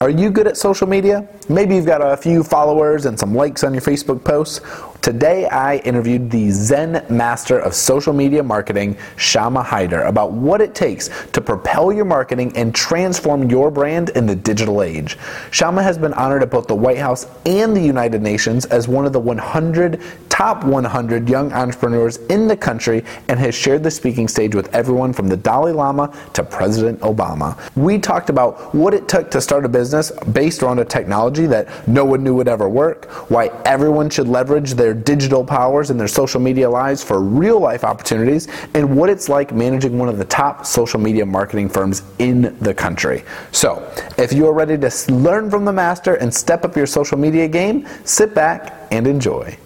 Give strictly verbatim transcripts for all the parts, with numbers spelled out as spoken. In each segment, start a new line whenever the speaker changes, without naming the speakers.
Are you good at social media? Maybe you've got a few followers and some likes on your Facebook posts. Today I interviewed the Zen master of social media marketing, Shama Hyder, about what it takes to propel your marketing and transform your brand in the digital age. Shama has been honored at both the White House and the United Nations as one of the one hundred top one hundred young entrepreneurs in the country and has shared the speaking stage with everyone from the Dalai Lama to President Obama. We talked about what it took to start a business based on a technology that no one knew would ever work, why everyone should leverage their digital powers in their social media lives for real life opportunities, and what it's like managing one of the top social media marketing firms in the country. So, if you are ready to learn from the master and step up your social media game, sit back and enjoy.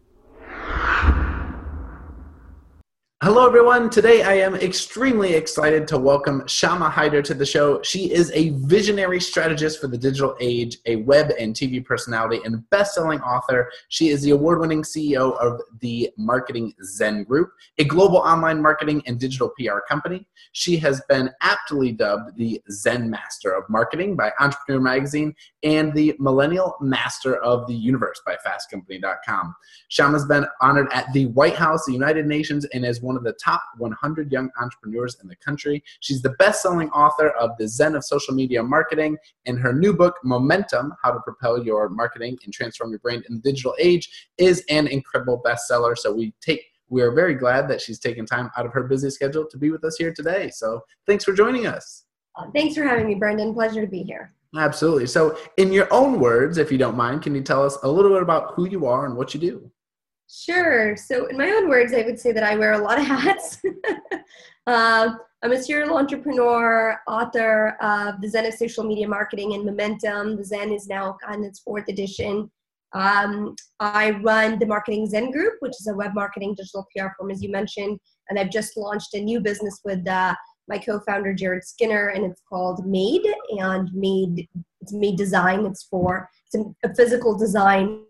Hello everyone, today I am extremely excited to welcome Shama Hyder to the show. She is a visionary strategist for the digital age, a web and T V personality, and best-selling author. She is the award-winning C E O of the Marketing Zen Group, a global online marketing and digital P R company. She has been aptly dubbed the Zen Master of Marketing by Entrepreneur Magazine and the Millennial Master of the Universe by Fast Company dot com. Shama's been honored at the White House, the United Nations, and is one of the top one hundred young entrepreneurs in the country. She's the best-selling author of The Zen of Social Media Marketing, and her new book, Momentum, How to Propel Your Marketing and Transform Your Brand in the Digital Age, is an incredible bestseller. So we take we are very glad that she's taken time out of her busy schedule to be with us here today. So thanks for joining us.
Uh, thanks for having me, Brendan. Pleasure to be here.
Absolutely. So in your own words, if you don't mind, can you tell us a little bit about who you are and what you do?
Sure. So in my own words, I would say that I wear a lot of hats. uh, I'm a serial entrepreneur, author of The Zen of Social Media Marketing and Momentum. The Zen is now on its fourth edition. Um, I run the Marketing Zen Group, which is a web marketing digital P R firm, as you mentioned. And I've just launched a new business with uh, my co-founder, Jared Skinner, and it's called Made. And Made, it's Made Design. It's for it's a, a physical design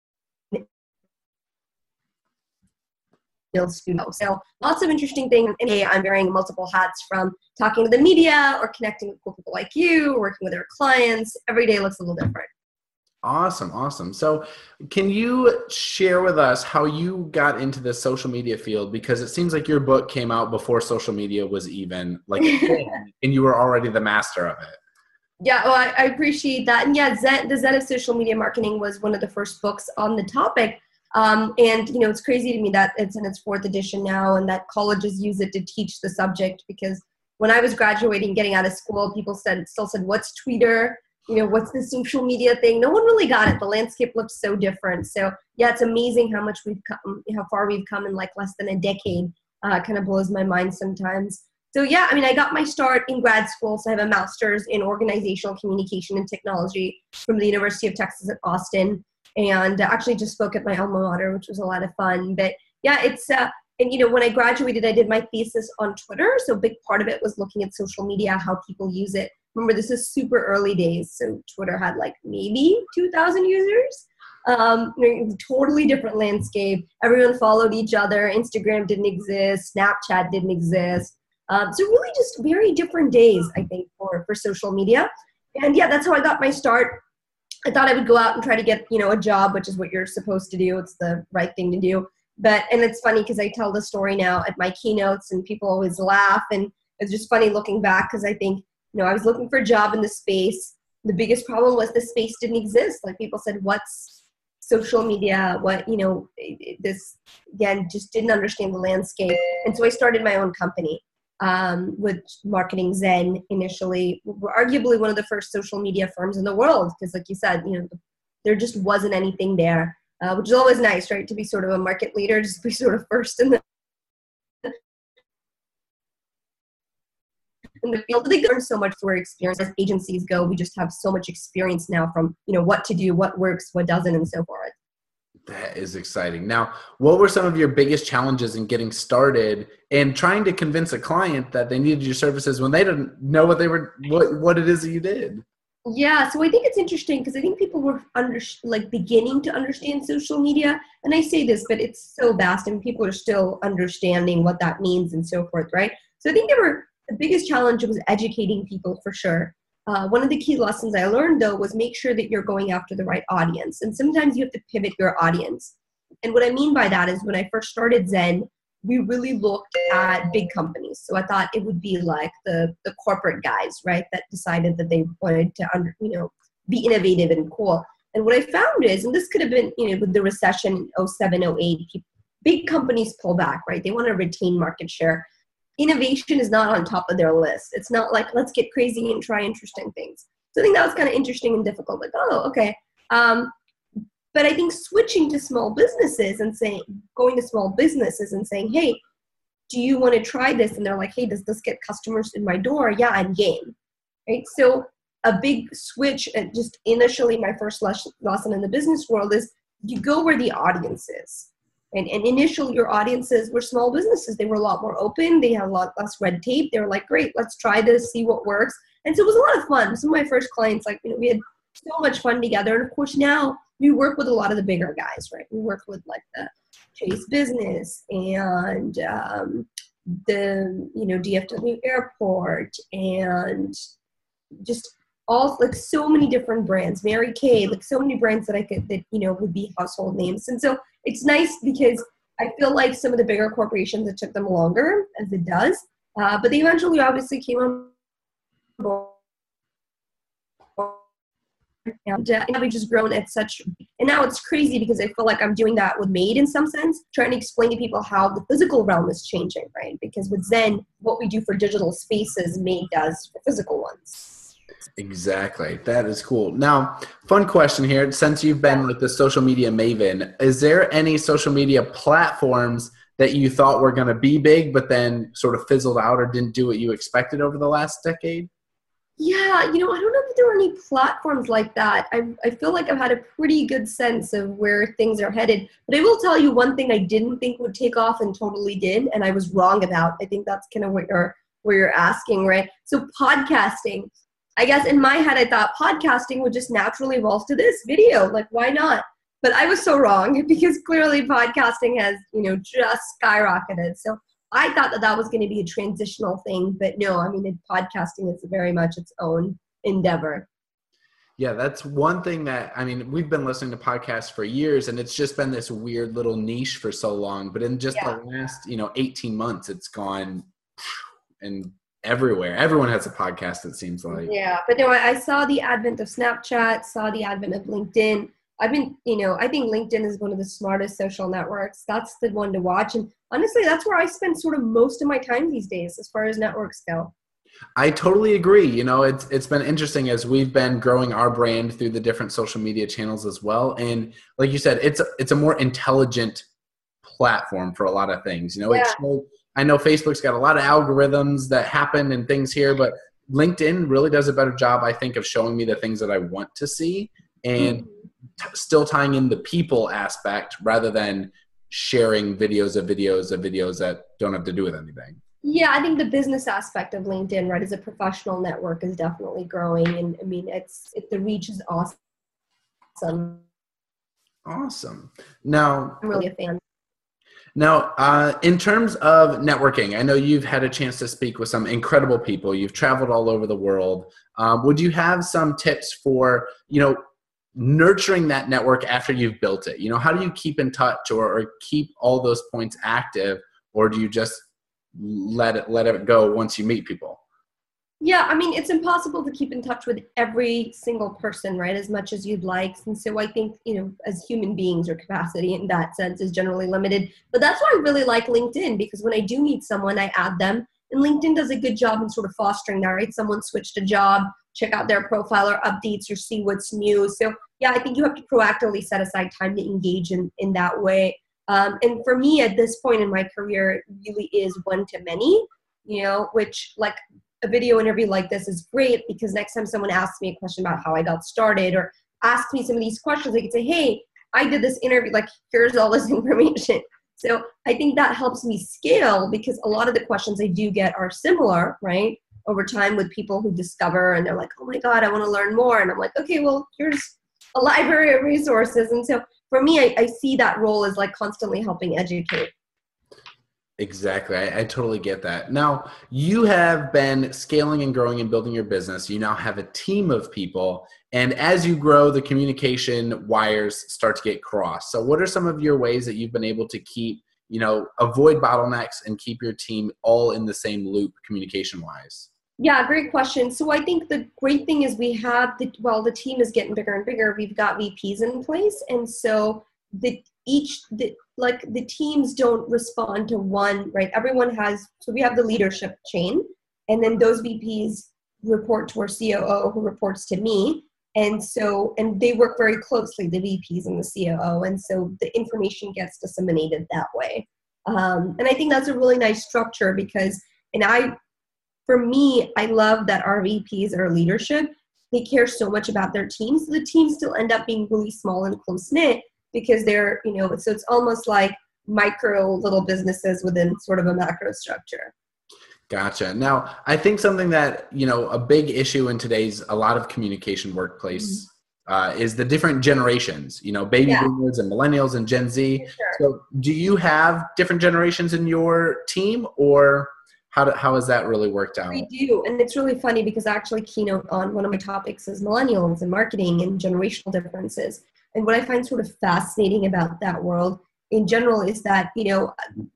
studio. So lots of interesting things. And hey, I'm wearing multiple hats, from talking to the media or connecting with cool people like you, working with our clients. Every day looks a little different.
Awesome. Awesome. So can you share with us how you got into the social media field? Because it seems like your book came out before social media was even like a thing, and you were already the master of it.
Yeah, well, I, I appreciate that. And yeah, Zen, the Zen of Social Media Marketing was one of the first books on the topic. Um, and, you know, it's crazy to me that it's in its fourth edition now and that colleges use it to teach the subject, because when I was graduating, getting out of school, people said, still said, what's Twitter? You know, what's the social media thing? No one really got it. The landscape looks so different. So yeah, it's amazing how much we've come, how far we've come in like less than a decade. Uh, kind of blows my mind sometimes. So yeah, I mean, I got my start in grad school. So I have a master's in organizational communication and technology from the University of Texas at Austin. And uh, actually just spoke at my alma mater, which was a lot of fun. But yeah, it's, uh, and you know, when I graduated, I did my thesis on Twitter. So a big part of it was looking at social media, how people use it. Remember, this is super early days. So Twitter had like maybe two thousand users. Um, you know, totally different landscape. Everyone followed each other. Instagram didn't exist. Snapchat didn't exist. Um, so really just very different days, I think, for, for social media. And yeah, that's how I got my start. I thought I would go out and try to get, you know, a job, which is what you're supposed to do. It's the right thing to do. But, and it's funny because I tell the story now at my keynotes and people always laugh. And it's just funny looking back because I think, you know, I was looking for a job in the space. The biggest problem was the space didn't exist. Like people said, what's social media? What, you know, this, again, just didn't understand the landscape. And so I started my own company. Um, with Marketing Zen initially. We're arguably one of the first social media firms in the world because, like you said, you know, there just wasn't anything there, uh, which is always nice, right? To be sort of a market leader, just be sort of first in the in the field. They learn so much through our experience as agencies go. We just have so much experience now from, you know, what to do, what works, what doesn't, and so forth.
That is exciting. Now, what were some of your biggest challenges in getting started and trying to convince a client that they needed your services when they didn't know what they were, what, what it is that you did?
Yeah, so I think it's interesting because I think people were under, like beginning to understand social media. And I say this, but it's so vast and people are still understanding what that means and so forth, right? So I think there were, the biggest challenge was educating people for sure. Uh, one of the key lessons I learned, though, was make sure that you're going after the right audience. And sometimes you have to pivot your audience. And what I mean by that is when I first started Zen, we really looked at big companies. So I thought it would be like the, the corporate guys, right, that decided that they wanted to, under, you know, be innovative and cool. And what I found is, and this could have been, you know, with the recession in oh seven, oh eight, big companies pull back, right? They want to retain market share. Innovation is not on top of their list. It's not like, let's get crazy and try interesting things. So I think that was kind of interesting and difficult. Like, oh, okay. Um, but I think switching to small businesses and saying, going to small businesses and saying, hey, do you want to try this? And they're like, hey, does this get customers in my door? Yeah, I'm game, right? So a big switch, and just initially my first lesson in the business world is you go where the audience is. And, and initially, your audiences were small businesses. They were a lot more open. They had a lot less red tape. They were like, great, let's try this, see what works. And so it was a lot of fun. Some of my first clients, like, you know, we had so much fun together. And of course, now we work with a lot of the bigger guys, right? We work with like the Chase Business and um, the, you know, D F W Airport and just all, like so many different brands, Mary Kay, like so many brands that I could, that, you know, would be household names. And so it's nice because I feel like some of the bigger corporations, it took them longer, as it does, uh, but they eventually obviously came on board. And uh, we've just grown at such, and now it's crazy because I feel like I'm doing that with Made in some sense, trying to explain to people how the physical realm is changing, right? Because with Zen, what we do for digital spaces, Made does for physical ones.
Exactly. That is cool. Now, fun question here. Since you've been with the social media maven, is there any social media platforms that you thought were going to be big, but then sort of fizzled out or didn't do what you expected over the last decade?
Yeah, you know, I don't know if there are any platforms like that. I, I feel like I've had a pretty good sense of where things are headed. But I will tell you one thing I didn't think would take off and totally did, and I was wrong about. I think that's kind of what you're, where you're asking, right? So podcasting. I guess in my head, I thought podcasting would just naturally evolve to this video. Like, why not? But I was so wrong because clearly podcasting has, you know, just skyrocketed. So I thought that that was going to be a transitional thing. But no, I mean, it, podcasting is very much its own endeavor.
Yeah, that's one thing that, I mean, we've been listening to podcasts for years and it's just been this weird little niche for so long. But in just yeah. the last, you know, eighteen months, it's gone and everywhere. Everyone has a podcast, it seems like.
Yeah, but no, I, I saw the advent of Snapchat, saw the advent of LinkedIn. I've been, you know, I think LinkedIn is one of the smartest social networks. That's the one to watch. And honestly, that's where I spend sort of most of my time these days as far as networks go.
I totally agree. You know, it's it's been interesting as we've been growing our brand through the different social media channels as well. And like you said, it's a, it's a more intelligent platform for a lot of things. You know,
yeah.
it's I know Facebook's got a lot of algorithms that happen and things here, but LinkedIn really does a better job, I think, of showing me the things that I want to see and mm-hmm. t- still tying in the people aspect rather than sharing videos of videos of videos that don't have to do with anything.
Yeah, I think the business aspect of LinkedIn, right, as a professional network is definitely growing. And I mean, it's it, the reach is awesome.
Awesome. Now,
I'm really a fan.
Now, uh, in terms of networking, I know you've had a chance to speak with some incredible people. You've traveled all over the world. Um, would you have some tips for, you know, nurturing that network after you've built it? You know, how do you keep in touch or, or keep all those points active, or do you just let it let it go once you meet people?
Yeah, I mean, it's impossible to keep in touch with every single person, right, as much as you'd like. And so I think, you know, as human beings, your capacity in that sense is generally limited. But that's why I really like LinkedIn, because when I do meet someone, I add them. And LinkedIn does a good job in sort of fostering that, right? Someone switched a job, check out their profile or updates or see what's new. So, yeah, I think you have to proactively set aside time to engage in, in that way. Um, and for me, at this point in my career, it really is one to many, you know, which like a video interview like this is great because next time someone asks me a question about how I got started or asks me some of these questions, I can say, hey, I did this interview, like, here's all this information. So I think that helps me scale because a lot of the questions I do get are similar, right, over time with people who discover and they're like, oh my God, I want to learn more. And I'm like, okay, well, here's a library of resources. And so for me, I, I see that role as like constantly helping educate.
Exactly. I, I totally get that. Now, you have been scaling and growing and building your business. You now have a team of people. And as you grow, the communication wires start to get crossed. So what are some of your ways that you've been able to keep, you know, avoid bottlenecks and keep your team all in the same loop communication wise?
Yeah, great question. So I think the great thing is we have the, well, the team is getting bigger and bigger. We've got V Ps in place. And so the each, the, like the teams don't respond to one, right? Everyone has, so we have the leadership chain, and then those V Ps report to our C O O, who reports to me. And so, and they work very closely, the V Ps and the C O O. And so the information gets disseminated that way. Um, and I think that's a really nice structure because, and I, for me, I love that our V Ps, our leadership, they care so much about their teams. So the teams still end up being really small and close-knit because they're, you know, so it's almost like micro little businesses within sort of a macro structure.
Gotcha. Now, I think something that, you know, a big issue in today's, a lot of communication workplace uh, is the different generations, you know, baby
Yeah.
boomers and millennials and Gen Z.
Sure.
So do you have different generations in your team, or how, do, how has that really worked out?
We do. And it's really funny because I actually keynote on one of my topics is millennials and marketing and generational differences. And what I find sort of fascinating about that world in general is that, you know,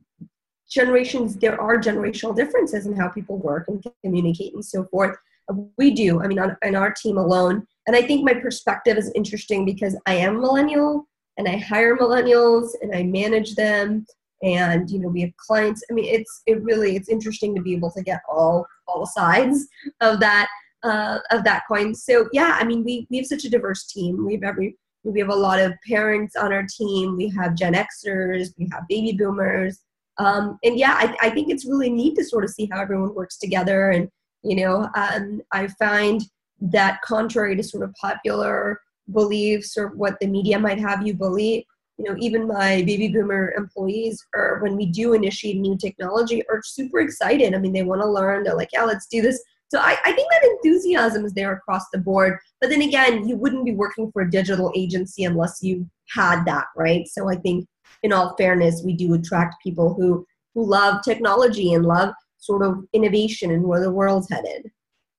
generations, there are generational differences in how people work and communicate and so forth. We do. I mean, on, on our team alone. And I think my perspective is interesting because I am millennial and I hire millennials and I manage them. And, you know, we have clients. I mean, it's, it really, it's interesting to be able to get all, all sides of that, uh, of that coin. So yeah, I mean, we, we have such a diverse team. We have every, we have a lot of parents on our team. We have Gen Xers, we have baby boomers. Um, and yeah, I, I think it's really neat to sort of see how everyone works together. And, you know, um, I find that contrary to sort of popular beliefs or what the media might have you believe, you know, even my baby boomer employees, or when we do initiate new technology, are super excited. I mean, they want to learn. They're like, yeah, let's do this. So I, I think that enthusiasm is there across the board. But then again, you wouldn't be working for a digital agency unless you had that, right? So I think in all fairness, we do attract people who, who love technology and love sort of innovation and where the world's headed.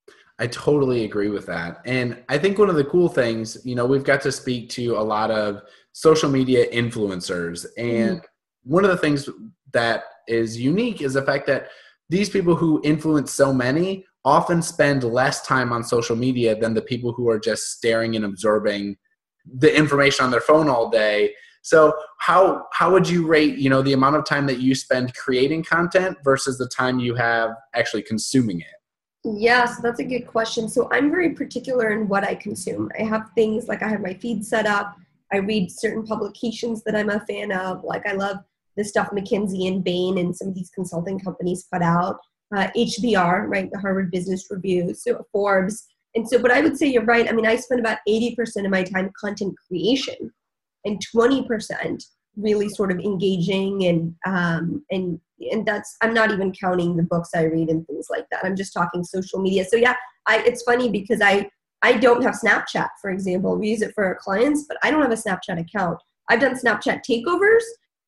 I totally agree with that. And I think one of the cool things, you know, we've got to speak to a lot of social media influencers. And mm-hmm. one of the things that is unique is the fact that these people who influence so many often spend less time on social media than the people who are just staring and absorbing the information on their phone all day. So how how would you rate, you know, the amount of time that you spend creating content versus the time you have actually consuming it?
Yeah, so that's a good question. So I'm very particular in what I consume. I have things like I have my feed set up. I read certain publications that I'm a fan of. Like I love the stuff McKinsey and Bain and some of these consulting companies put out. Uh, H B R, right, the Harvard Business Review, so Forbes. And so, but I would say you're right. I mean, I spend about eighty percent of my time content creation and twenty percent really sort of engaging and, um, and, and that's, I'm not even counting the books I read and things like that. I'm just talking social media. So yeah, I, it's funny because I, I don't have Snapchat, for example. We use it for our clients, but I don't have a Snapchat account. I've done Snapchat takeovers.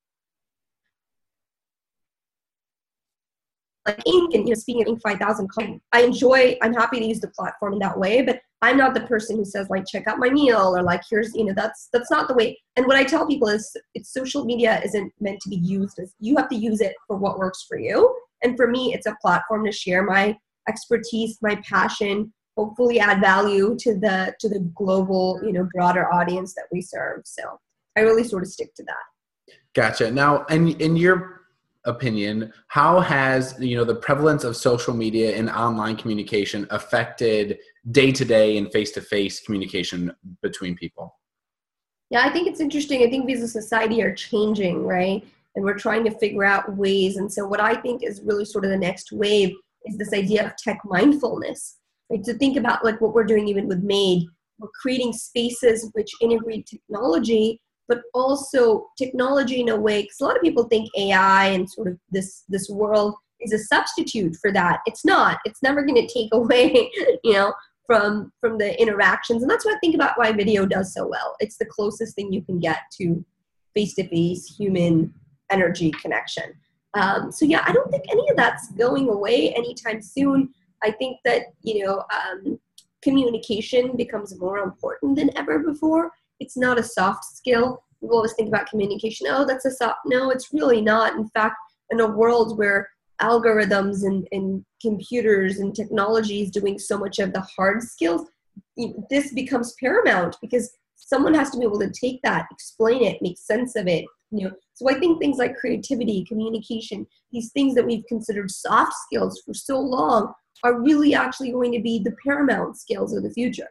Like Ink and, you know, speaking of Ink five thousand, I enjoy, I'm happy to use the platform in that way, but I'm not the person who says like, check out my meal or like, here's, you know, that's, that's not the way. And what I tell people is it's social media isn't meant to be used as, you have to use it for what works for you. And for me, it's a platform to share my expertise, my passion, hopefully add value to the, to the global, you know, broader audience that we serve. So I really sort of stick to that.
Gotcha. Now, in, in your opinion, how has, you know, the prevalence of social media and online communication affected day-to-day and face-to-face communication between people?
Yeah, I think it's interesting. I think we as a society are changing, right? And we're trying to figure out ways. And so what I think is really sort of the next wave is this idea of tech mindfulness, right? To think about like what we're doing even with Made, we're creating spaces which integrate technology, but also technology in a way, because a lot of people think A I and sort of this, this world is a substitute for that. It's not. It's never going to take away, you know, from, from the interactions. And that's what I think about why video does so well. It's the closest thing you can get to face-to-face human energy connection. Um, so yeah, I don't think any of that's going away anytime soon. I think that, you know, um, communication becomes more important than ever before. It's not a soft skill. People always think about communication. Oh, that's a soft. No, it's really not. In fact, in a world where algorithms and, and computers and technology is doing so much of the hard skills, this becomes paramount because someone has to be able to take that, explain it, make sense of it. You know, so I think things like creativity, communication, these things that we've considered soft skills for so long are really actually going to be the paramount skills of the future.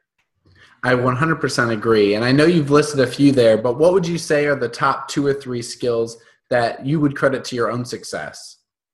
I one hundred percent agree. And I know you've listed a few there, but what would you say are the top two or three skills that you would credit to your own success?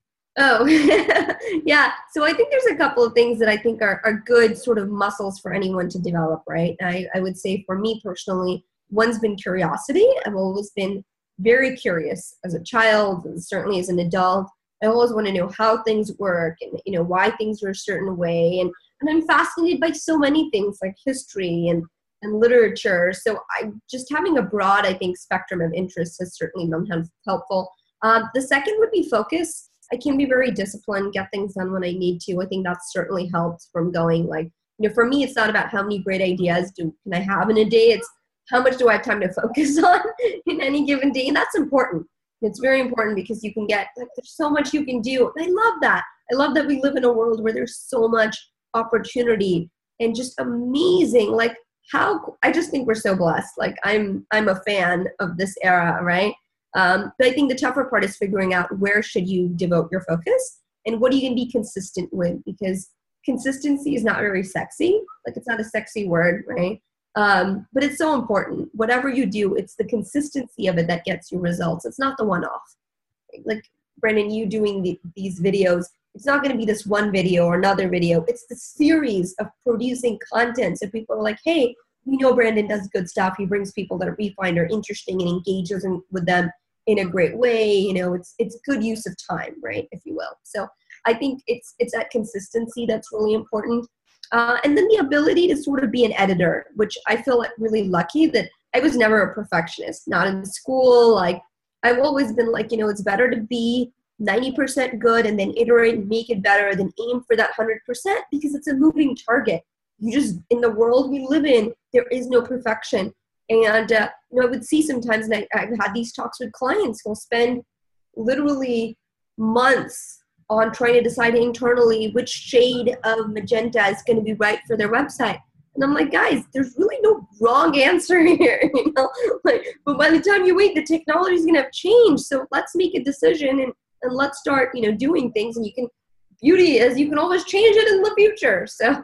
Oh, yeah. So I think there's a couple of things that I think are, are good sort of muscles for anyone to develop, right? I, I would say for me personally, one's been curiosity. I've always been very curious as a child and certainly as an adult. I always want to know how things work and, you know, why things are a certain way. And, and I'm fascinated by so many things like history and, and literature. So I just having a broad, I think, spectrum of interests has certainly been helpful. Um, the second would be focus. I can be very disciplined, get things done when I need to. I think that's certainly helped from going like, you know, for me, it's not about how many great ideas do can I have in a day. It's how much do I have time to focus on in any given day. And that's important. It's very important because you can get, like, there's so much you can do. And I love that. I love that we live in a world where there's so much opportunity and just amazing. Like how, I just think we're so blessed. Like I'm, I'm a fan of this era, right? Um, but I think the tougher part is figuring out where should you devote your focus and what are you going to be consistent with, because consistency is not very sexy. Like it's not a sexy word, right? Um, but it's so important. Whatever you do, it's the consistency of it that gets you results. It's not the one-off. Like Brandon, you doing the, these videos, it's not going to be this one video or another video. It's the series of producing content. So people are like, hey, we know Brandon does good stuff. He brings people that we find are interesting and engages in, with them in a great way. You know, it's it's good use of time, right, if you will. So I think it's it's that consistency that's really important. Uh, and then the ability to sort of be an editor, which I feel like really lucky that I was never a perfectionist, not in school. Like I've always been like, you know, it's better to be ninety percent good and then iterate and make it better than aim for that one hundred percent because it's a moving target. You just, in the world we live in, there is no perfection. And, uh, you know, I would see sometimes, and I, I've had these talks with clients who'll spend literally months on trying to decide internally which shade of magenta is going to be right for their website. And I'm like, guys, there's really no wrong answer here, you know. Like, but by the time you wait, the technology is going to have changed. So let's make a decision and, and let's start, you know, doing things. And you can, beauty is you can always change it in the future. So.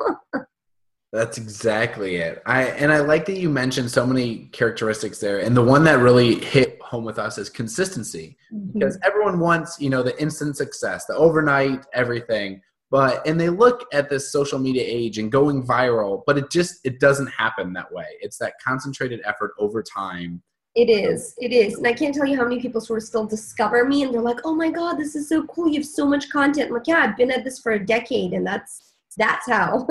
That's exactly it. I and I like that you mentioned so many characteristics there. And the one that really hit home with us is consistency. Mm-hmm. Because everyone wants, you know, the instant success, the overnight everything. But and they look at this social media age and going viral, but it just it doesn't happen that way. It's that concentrated effort over time.
It is. It is. And I can't tell you how many people sort of still discover me and they're like, "Oh my God, this is so cool. You have so much content." I'm like, "Yeah, I've been at this for a decade and that's that's how."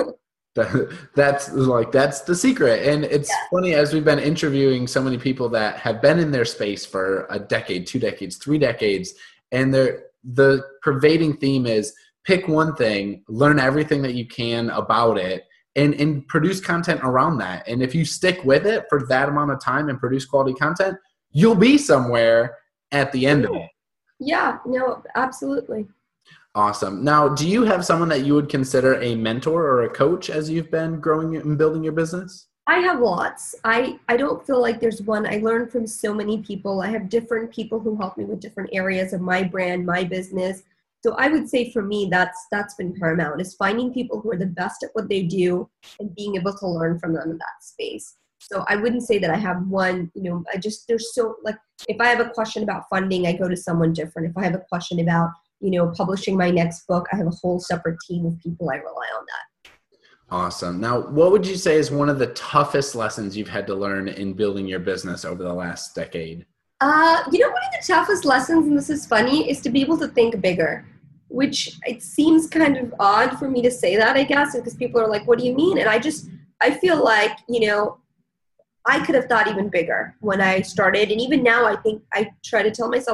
That's like, that's the secret. And it's yeah. funny, as we've been interviewing so many people that have been in their space for a decade, two decades, three decades, and they're, the pervading theme is pick one thing, learn everything that you can about it, and, and produce content around that. And if you stick with it for that amount of time and produce quality content, you'll be somewhere at the end
yeah.
of it.
Yeah, no, absolutely.
Awesome. Now, do you have someone that you would consider a mentor or a coach as you've been growing and building your business?
I have lots. I, I don't feel like there's one. I learned from so many people. I have different people who help me with different areas of my brand, my business. So I would say for me, that's that's been paramount, is finding people who are the best at what they do and being able to learn from them in that space. So I wouldn't say that I have one, you know, I just, there's so, like, if I have a question about funding, I go to someone different. If I have a question about, you know, publishing my next book, I have a whole separate team of people I rely on that.
Awesome. Now, what would you say is one of the toughest lessons you've had to learn in building your business over the last decade?
Uh, you know, one of the toughest lessons, and this is funny, is to be able to think bigger, which it seems kind of odd for me to say that, I guess, because people are like, what do you mean? And I just, I feel like, you know, I could have thought even bigger when I started. And even now, I think I try to tell myself, like,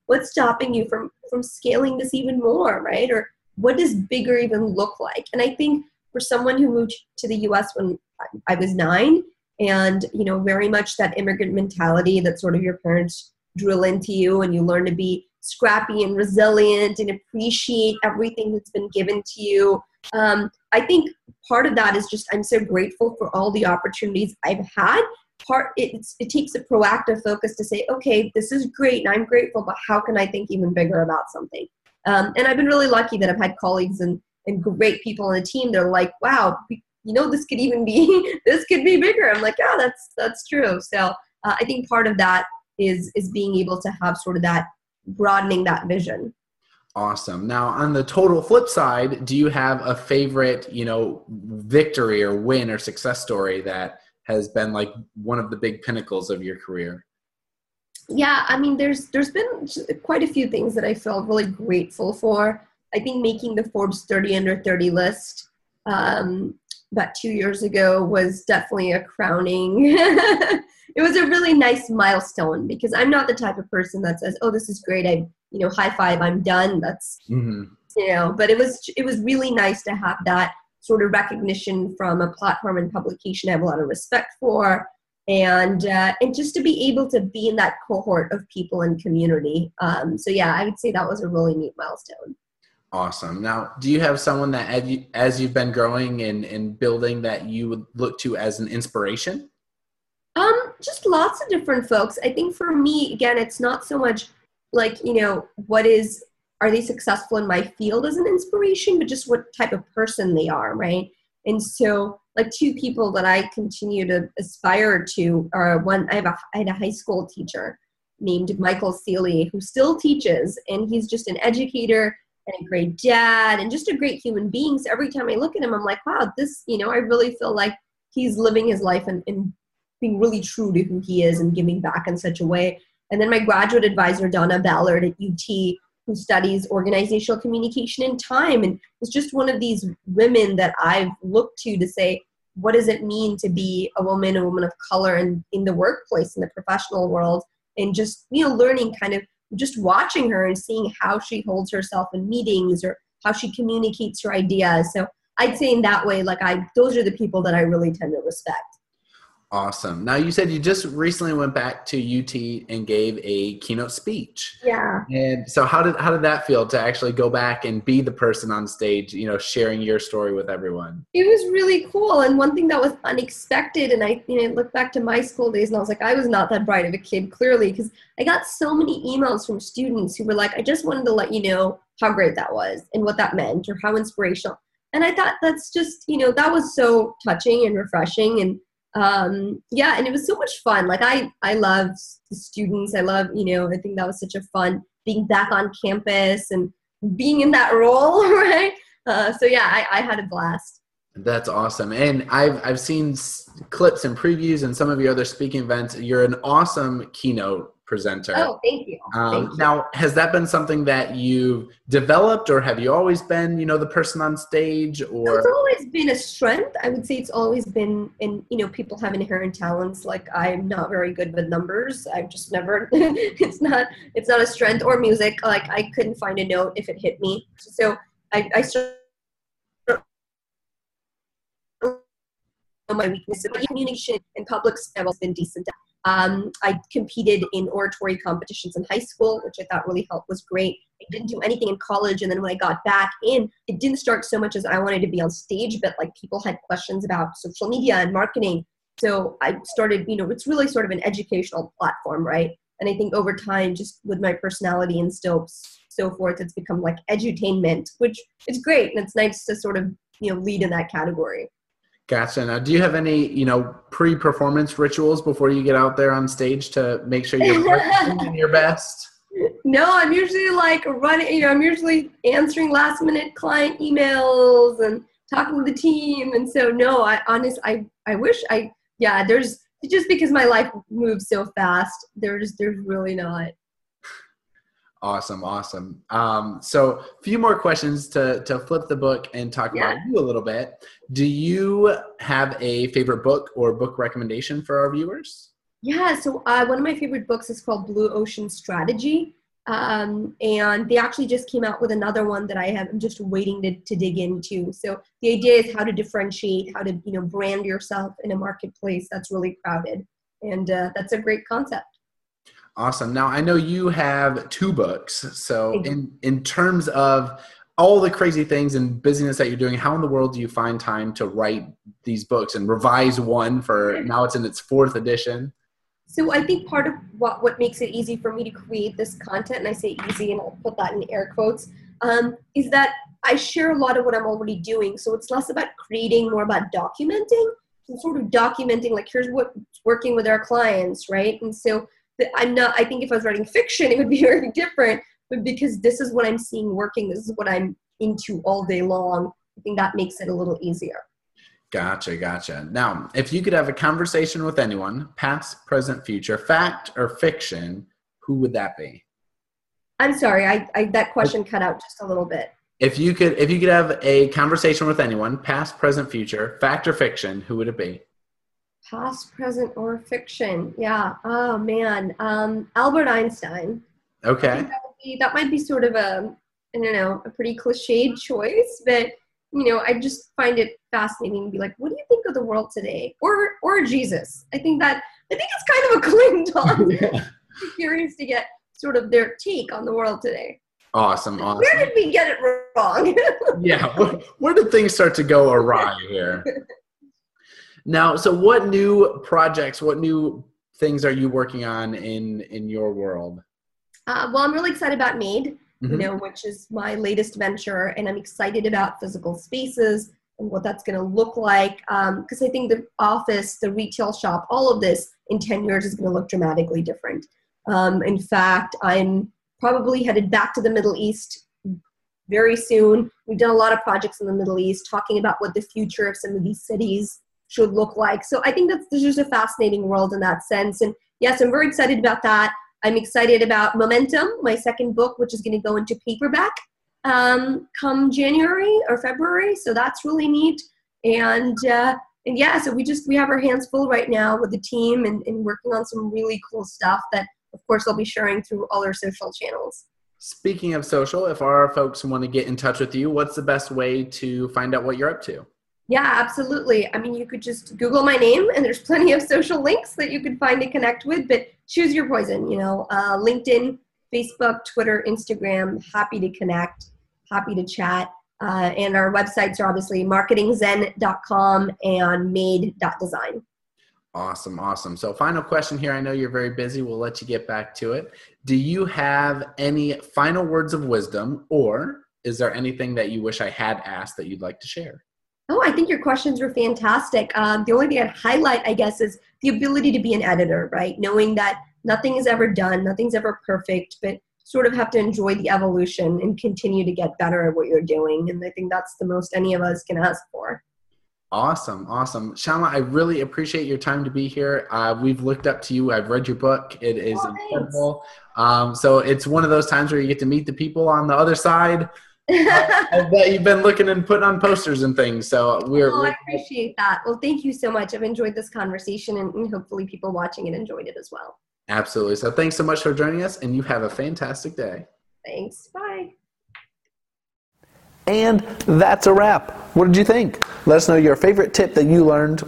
what's stopping you from, from scaling this even more, right? Or what does bigger even look like? And I think for someone who moved to the U S when I was nine, and, you know, very much that immigrant mentality that sort of your parents drill into you, and you learn to be scrappy and resilient and appreciate everything that's been given to you. Um, I think part of that is just, I'm so grateful for all the opportunities I've had. Part it's, it takes a proactive focus to say, okay, this is great and I'm grateful, but how can I think even bigger about something? Um, and I've been really lucky that I've had colleagues and, and great people on the team. They're like, wow, you know, this could even be, this could be bigger. I'm like, yeah, that's, that's true. So uh, I think part of that is, is being able to have sort of that broadening that vision.
Awesome. Now, on the total flip side, do you have a favorite, you know, victory or win or success story that has been like one of the big pinnacles of your career?
Yeah, I mean, there's there's been quite a few things that I felt really grateful for. I think making the Forbes thirty under thirty list um, about two years ago was definitely a crowning. It was a really nice milestone, because I'm not the type of person that says, "Oh, this is great. I, you know, high five. I'm done." That's mm-hmm. you know. But it was it was really nice to have that sort of recognition from a platform and publication I have a lot of respect for, and uh, and just to be able to be in that cohort of people and community. Um, so yeah, I would say that was a really neat milestone.
Awesome. Now, do you have someone that as, you, as you've been growing and, and building that you would look to as an inspiration?
Um, just lots of different folks. I think for me, again, it's not so much like, you know, what is, are they successful in my field as an inspiration, but just what type of person they are, right? And so like two people that I continue to aspire to are one, I have a, I had a high school teacher named Michael Seeley who still teaches, and he's just an educator and a great dad and just a great human being. So every time I look at him, I'm like, wow, this, you know, I really feel like he's living his life and, and being really true to who he is and giving back in such a way. And then my graduate advisor, Donna Ballard at U T, who studies organizational communication and time. And it's just one of these women that I've looked to to say, what does it mean to be a woman, a woman of color in, in the workplace, in the professional world? And just, you know, learning kind of just watching her and seeing how she holds herself in meetings or how she communicates her ideas. So I'd say in that way, like I, those are the people that I really tend to respect.
Awesome. Now you said you just recently went back to U T and gave a keynote speech.
Yeah.
And so how did how did that feel to actually go back and be the person on stage, you know, sharing your story with everyone?
It was really cool. And one thing that was unexpected, and I, you know, look back to my school days and I was like, I was not that bright of a kid, clearly, because I got so many emails from students who were like, I just wanted to let you know how great that was and what that meant or how inspirational. And I thought that's just, you know, that was so touching and refreshing. And um yeah, and it was so much fun. Like I I love the students. I love, you know, I think that was such a fun being back on campus and being in that role, right? Uh, so yeah, I, I had a blast.
That's awesome. And I've I've seen clips and previews and some of your other speaking events. You're an awesome keynote presenter.
Oh, thank you.
Um,
thank you.
Now, has that been something that you've developed, or have you always been, you know, the person on stage? Or
it's always been a strength. I would say it's always been, in, you know, people have inherent talents. Like I'm not very good with numbers. I've just never. it's not. It's not a strength or music. Like I couldn't find a note if it hit me. So I, I started. My weaknesses, my communication and public have also been decent. Um, I competed in oratory competitions in high school, which I thought really helped, was great. I didn't do anything in college, and then when I got back in, it didn't start so much as I wanted to be on stage, but like people had questions about social media and marketing. So I started, you know, it's really sort of an educational platform, right? And I think over time, just with my personality and so, so forth, it's become like edutainment, which is great. And it's nice to sort of, you know, lead in that category.
Gotcha. Now, do you have any, you know, pre-performance rituals before you get out there on stage to make sure you're doing your best?
No, I'm usually like running, you know, I'm usually answering last minute client emails and talking to the team. And so, no, I honestly, I, I wish I, yeah, there's just because my life moves so fast, there's, there's really not.
Awesome. Awesome. Um, so a few more questions to, to flip the book and talk
yeah.
about you a little bit. Do you have a favorite book or book recommendation for our viewers?
Yeah. So uh, one of my favorite books is called Blue Ocean Strategy. Um, and they actually just came out with another one that I have, I'm just waiting to, to dig into. So the idea is how to differentiate, how to, you know, brand yourself in a marketplace that's really crowded. And uh, that's a great concept.
Awesome. Now, I know you have two books. So in, in terms of all the crazy things and busyness that you're doing, how in the world do you find time to write these books and revise one for now it's in its fourth edition?
So I think part of what, what makes it easy for me to create this content, and I say easy and I'll put that in air quotes, um, is that I share a lot of what I'm already doing. So it's less about creating, more about documenting. So sort of documenting, like, here's what's working with our clients, right? And so the, I'm not, I think if I was writing fiction, it would be very different. But because this is what I'm seeing working, this is what I'm into all day long, I think that makes it a little easier.
Gotcha, gotcha. Now, if you could have a conversation with anyone, past, present, future, fact or fiction, who would that be?
I'm sorry, I, I that question cut out just a little bit.
If you could, if you could have a conversation with anyone, past, present, future, fact or fiction, who would it be?
Past, present, or fiction? Yeah. Oh man, um, Albert Einstein.
Okay.
I think that would be, that might be sort of a, I don't know, a pretty cliched choice, but you know, I just find it fascinating to be like, what do you think of the world today? Or or Jesus. I think that, I think it's kind of a claim to yeah. I'm curious to get sort of their take on the world today.
Awesome, awesome.
Where did we get it wrong?
yeah, where, where did things start to go awry here? Now, so what new projects, what new things are you working on in, in your world?
Uh, well, I'm really excited about Made.
Mm-hmm.
You know, which is my latest venture, and I'm excited about physical spaces and what that's going to look like. Because um, I think the office, the retail shop, all of this in ten years is going to look dramatically different. Um, in fact, I'm probably headed back to the Middle East very soon. We've done a lot of projects in the Middle East, talking about what the future of some of these cities should look like. So I think that's there's just a fascinating world in that sense. And yes, I'm very excited about that. I'm excited about Momentum, my second book, which is going to go into paperback um, come January or February. So that's really neat. And uh, and yeah, so we just we have our hands full right now with the team and, and working on some really cool stuff that, of course, I'll be sharing through all our social channels.
Speaking of social, if our folks want to get in touch with you, what's the best way to find out what you're up to?
Yeah, absolutely. I mean, you could just Google my name, and there's plenty of social links that you could find to connect with, but choose your poison, you know, uh, LinkedIn, Facebook, Twitter, Instagram, happy to connect, happy to chat. Uh, and our websites are obviously marketing zen dot com and made dot design.
Awesome, awesome. So final question here. I know you're very busy. We'll let you get back to it. Do you have any final words of wisdom, or is there anything that you wish I had asked that you'd like to share?
Oh, I think your questions were fantastic. Um, the only thing I'd highlight, I guess, is the ability to be an editor, right? Knowing that nothing is ever done, nothing's ever perfect, but sort of have to enjoy the evolution and continue to get better at what you're doing. And I think that's the most any of us can ask for.
Awesome, awesome. Shama, I really appreciate your time to be here. Uh, we've looked up to you. I've read your book. It is oh, incredible. Um, so it's one of those times where you get to meet the people on the other side. I bet you've been looking and putting on posters and things. So we're.
Oh,
we're
I appreciate that. Well, thank you so much. I've enjoyed this conversation, and, and hopefully people watching it enjoyed it as well.
Absolutely. So thanks so much for joining us, and you have a fantastic day.
Thanks. Bye.
And that's a wrap. What did you think? Let us know your favorite tip that you learned.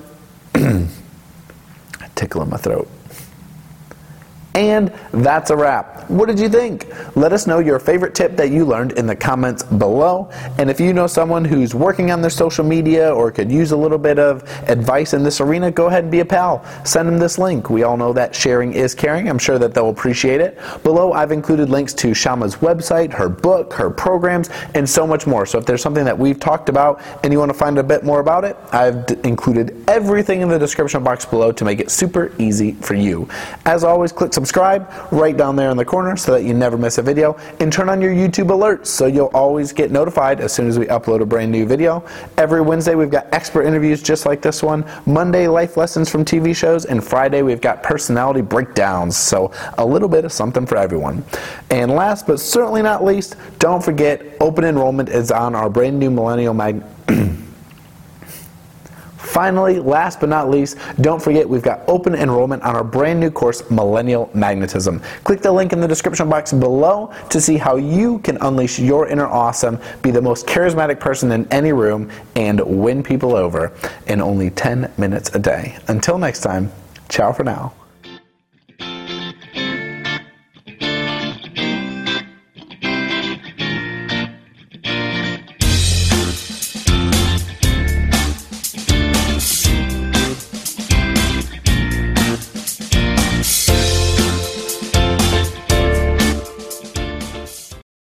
Tickle in my throat. And that's a wrap. What did you think? Let us know your favorite tip that you learned in the comments below. And if you know someone who's working on their social media or could use a little bit of advice in this arena, go ahead and be a pal. Send them this link. We all know that sharing is caring. I'm sure that they'll appreciate it. Below, I've included links to Shama's website, her book, her programs, and so much more. So if there's something that we've talked about and you want to find a bit more about it, I've d- included everything in the description box below to make it super easy for you. As always, click subscribe. Subscribe right down there in the corner so that you never miss a video, and turn on your YouTube alerts so you'll always get notified as soon as we upload a brand new video. Every Wednesday we've got expert interviews just like this one, Monday life lessons from T V shows, and Friday we've got personality breakdowns, so a little bit of something for everyone. And last but certainly not least, don't forget open enrollment is on our brand new Millennial Mag Finally, last but not least, don't forget we've got open enrollment on our brand new course, Millennial Magnetism. Click the link in the description box below to see how you can unleash your inner awesome, be the most charismatic person in any room, and win people over in only ten minutes a day. Until next time, ciao for now.